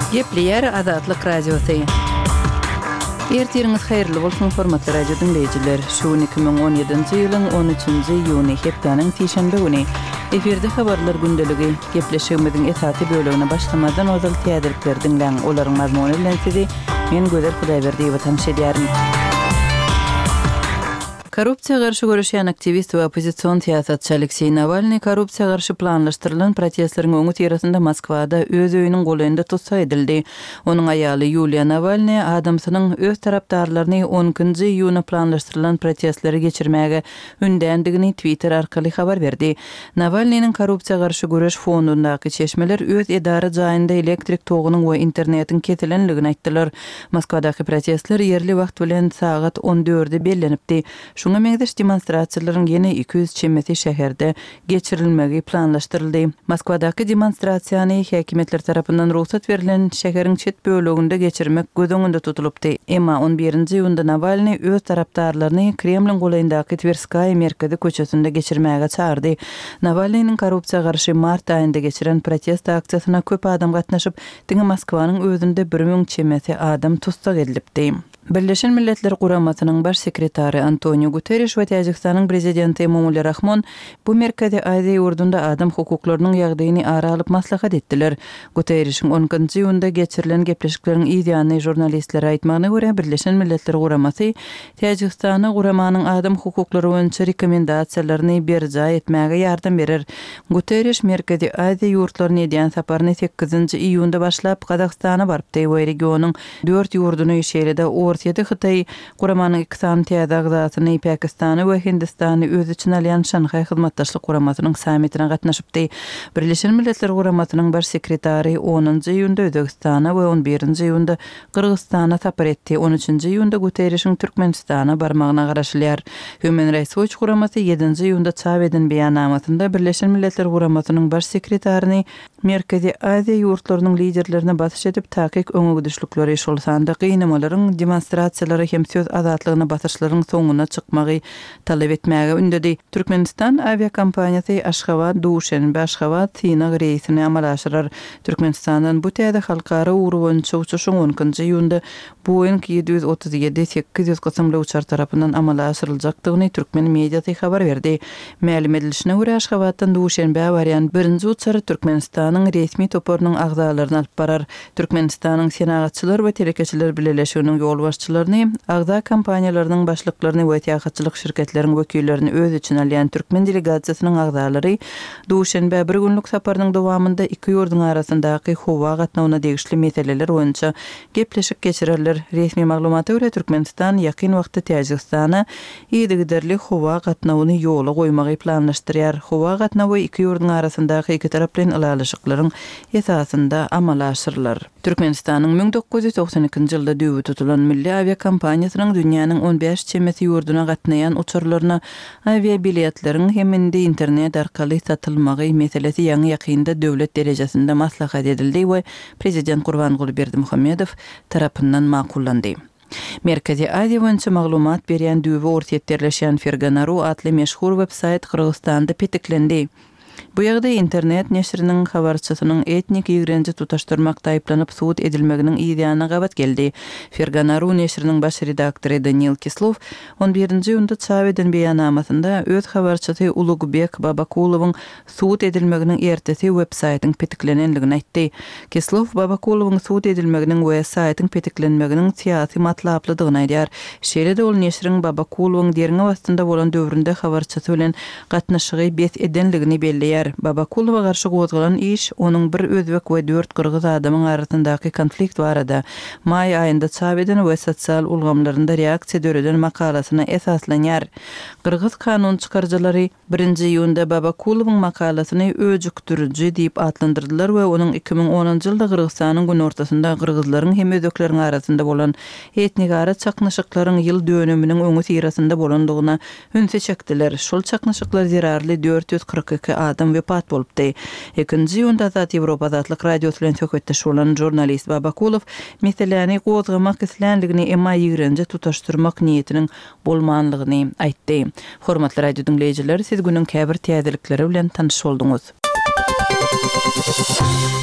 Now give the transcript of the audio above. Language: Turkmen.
Gepleyer Azatlyk Radiosu. Ertiriniz hayırlı bolsun hormatly radio dinleyijiler. Şu 2017-nji ýylyň 13-nji ýuny hepdeniň tişenbe güni efirde habarlar gündeligi gepleşigimiziň esasy bölügine başlamadan ozal täzelikler dinleň. Olaryň mazmuny bilen sizi men Gözel Hudaýberdiýew tanış edýärim. Korrupsiýa garşy görüşýän aktivist we opozisiýon siýasatçy Aleksey Navalny korrupsiýa garşy planlaşdyrylan protestleriň öňü tirasynda Moskwada öz öýüniň golynda tutsa edildi. Onuň aýaly Yulia Navalny adamsynyň öz tarapdarlaryny 10-njy ýuny planlaşdyrylan protestlere geçirmäge ündändigini Twitter arkaly habar berdi. Navalnyň korrupsiýa garşy görüş fondundaky çeşmeler öz edara jaýynda elektrik togunyň we internetiň kesilenligini aýtdylar. Moskwadaky protestler yerli wagt bilen saat 14-de bellenipdi. Şuna meňdeş demonstrasiýalaryň ýene 200 çemmeti şäherde geçirilmegi planlaşdyryldy. Moskwadaky demonstrasiýany häkimetler tarapyndan ruhsat berilen şäheriň çet bölегinde geçirmek göz öňünde tutulupdy. Emma 11-nji ýylda Navalny öz tarapdarlaryny Kremliň golyndaky Tverskaya merkezi köçesinde geçirmäge çağırdy. Navalnyň korrupsiýa garşy mart aýynda geçiren protest aksiýasyna köp adam gatnaşyp, diňe Moskwanyň özünde 1000 çemmeti adam tutsak edilipdi. Birleşen Milletler Guramasynyň baş sekretary Antonio Guterres we Täjikistanyň prezidenti Emomali Rahmon bu merkezi Aziýa ýurdunda adam hukuklarynyň ýagdaýyny ara alyp maslahat etdiler. Guterresiň 10-njy ýylda geçirilen gepleşikleriň ýa-da jurnalistlere aýtmagyna görä Birleşen Milletler Guramasy Täjikistana guramanyň adam hukuklary boýunça rekomendasiýalaryny berjä etmäge ýardam berer. Guterres merkezi Aziýa ýurtlaryna edýän saparyny 8-nji iýunda başlap Kazakstana barypdy we regionyň 4 ýurduny şeýlede Ortaýa Hytaý guramanyň iktisady täze Pakistany we Hindistany öz içine alýan Şanhay hyzmatdaşlyk guramasynyň sammitine gatnaşypdy. Birleşen Milletler Guramasynyň baş sekretary 10-njy ýylda Özbekistana we 11-nji ýylda Kyrgyzstana sapar etdi. 13-nji ýylda Guterresiň Türkmenistana barmagyna garaşylýar. Human Rights Watch guramasy 7-nji ýylda çap eden beýanamasyna Birleşen Milletler Guramasynyň baş sekretaryny Merkezi Aziýa ýurtlarynyň liderlerine basyş edip takyk öňe düşlükleri şol sanda gynamalaryň demonstrasiýalary hem söz azatlygyny basyşlaryň soňuna çykmagy talap etmäge ündedi. Türkmenistan aviakompaniýasy Aşgabat, Duşanbe, Aşgabat synagy reýsini amala aşyrar. Türkmenistandan bu täze halkara uğru boýunça uçuşyň 10-njy ýylda Boeing 737-800 gysymly uçar tarapyndan amala aşyryljakdygyny türkmen mediasy habar berdi. Ma'lum edilişine görä Aşgabatdan Duşanbe barýan birinji uçar Türkmenistanyň resmi toparynyň agzalaryny alyp barar. Türkmenistanyň senagatçylar we telekeçiler birleşiginiň ýol başçylaryny, agza kompaniýalarynyň başlyklaryny we täýatçylyk şirketleriň wekillerini öz içine alýan türkmen delegasiýasynyň agzalary Duşanbe bir günlük saparynyň dowamında iki ýurduň arasyndaky howa gatnawyna degişli meseleler boýunça gepleşik geçirerler. Resmi maglumata görä Türkmenistan ýakyn wagtda Täjikistana ýygyderli howa gatnawyny ýola goýmagy planlaşdyrýar. Howa gatnawy iki ýurduň arasyndaky iki tarap bilen alalyşyklaryň esasynda amala aşyrylar. Türkmenistanyň 1992-nji ýylda düýbi tutulan milli aviakompaniýasynyň dünýäniň 15 çemmeti ýurduna gatnaýan uçurlaryna aviabiletleriň heminde internet arkaly satylmagy meselesi ýa-ni ýakynda döwlet derejesinde maslahat edildi we prezident Gurbanguly Berdimuhammedow tarapyndan makullandy. Merkezi Aziýa boýunça maglumat berýän düýbi ortaýa yerleşýän Ferganaru adly meşhur websayt Kyrgyzstanda petiklendi. Bu ýagdaý internet neşriniň habarçysynyň etnik ýigrenji tutaşdyrmakda aýplanyp suwut edilmeginiň ýa-da gabat geldi. Ferganaru neşriniň baş redaktory Daniel Kislov 11-nji ýylda çap eden beýanamasynda öz habarçysy Ulugybek Babakulowyň suwut edilmeginiň ertesi websaytyň petiklenenligini aýtdy. Kislov Babakulowyň suwut edilmeginiň we saýtyň petiklenmeginiň syýasy matlaplydygyny aýdýar. Şeýle-de ol neşriň Babakulowyň derňe wagtynda bolan döwründe habarçysy bilen gatnaşygy bes edenligini belleýär. Babakulowa garşy gozgalan iş onuň bir özbek we 4 kyrgyz adamyň arasyndaky konflikt barada may aýynda çap eden we sosial ulgamlarynda reaksiýa döreden makalasyna esaslanýar. Kyrgyz kanun çykarjylary 1-nji ýylda Babakulowyň makalasyny öjüktürüji diýip adlandyrdylar we onuň 2010-njy ýylda Kyrgyzstanyň gün ortasynda kyrgyzlaryň hem özbekleriň arasynda bolan etnik ara çaknaşyklaryň ýyl dönüminiň öňü tirasynda bolandygyna hünse çekdiler. Şol çaknaşyklar zerarly 442 adam wepat bolupdy. 2-nji ýylda Azat Ýewropa Azatlyk Radiosu bilen söhbetdeş bolan jurnalist Babakulow meseleni gozgamak islenligini emma ýigrenji tutaşdyrmak niýetiniň bolmanlygyny aýtdy. Hormatly radio dinleýijiler, siz günüň käbir täzelikleri bilen tanyş bolduňuz.